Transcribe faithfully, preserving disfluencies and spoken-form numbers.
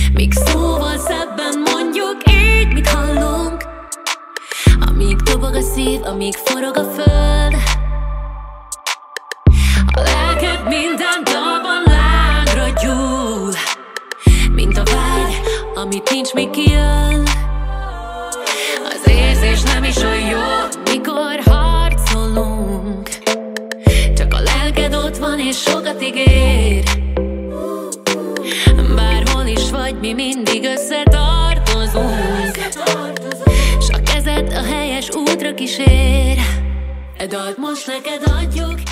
míg szóval szebben mondjuk így, mit hallunk. Amíg dobog a szív, amíg forog a föld, a lelked minden dalban lángra gyúl, mint a vágy, amit nincs, még kijön. Az érzés nem is olyan jó, mikor harcolunk, csak a lelked ott van és sokat ígér. Bárhol is vagy, mi mindig összetartozunk, s a kezed a helyes útra kísér. E dalt most neked adjuk,